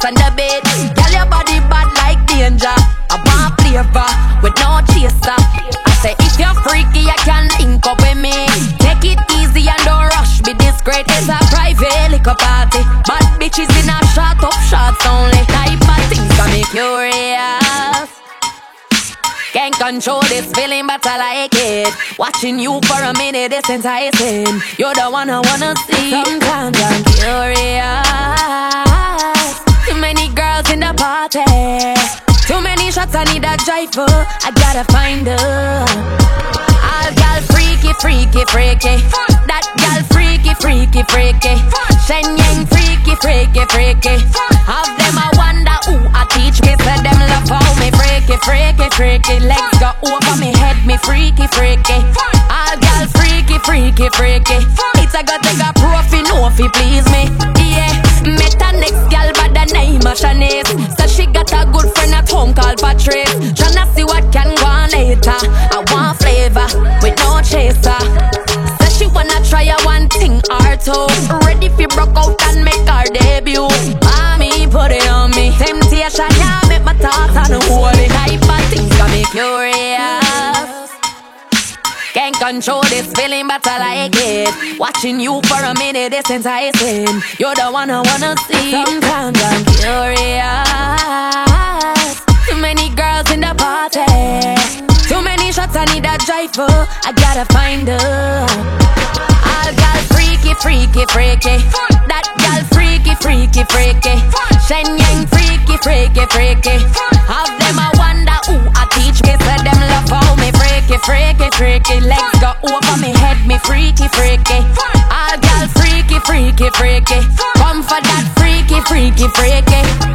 rest on the bed. Girl, your body bad like danger. I want flavor with no chaser. I say if you're freaky, I can link up with me. Take it easy and don't rush me. This great is a private liquor party. Bad bitches in a shot up shots only. Type of things got me curious. Can't control this feeling, but I like it. Watching you for a minute, it's enticing. You're the one I wanna see. Sometimes I'm curious. Too many girls in the party. Too many shots, I need a driver. I gotta find her. All gal freaky, freaky, freaky. That gal freaky, freaky, freaky. Shen Yang freaky, freaky, freaky. Have them I wonder who I teach me. Say them love how me freaky, freaky, freaky. Legs go over me head, me freaky, freaky. All gal freaky, freaky, freaky. It's a got take a profi, no fi please me. Yeah, met a next gal by the name of Shanice. So she got a good friend at home called Patrice. Tryna see what can go on later. I want flavor with no chaser. So she wanna try a one thing or two. Ready fi broke out and make her debut. Mommy, put it on me. Temptation, yeah, make my thoughts on the holy type of things got me curious. Can't control this feeling, but I like it. Watching you for a minute, it's enticing. You're the one I wanna see. Sometimes I'm curious. Too many girls in the party. Too many shots, I need a driver. I gotta find her. All gal freaky, freaky, freaky. That gal freaky, freaky, freaky. Shen Yang freaky, freaky, freaky. Have them I wonder who I teach me. Say them love how me freaky, freaky, freaky. Legs go over me head, me freaky, freaky. All gal freaky, freaky, freaky. Come for that freaky, freaky, freaky.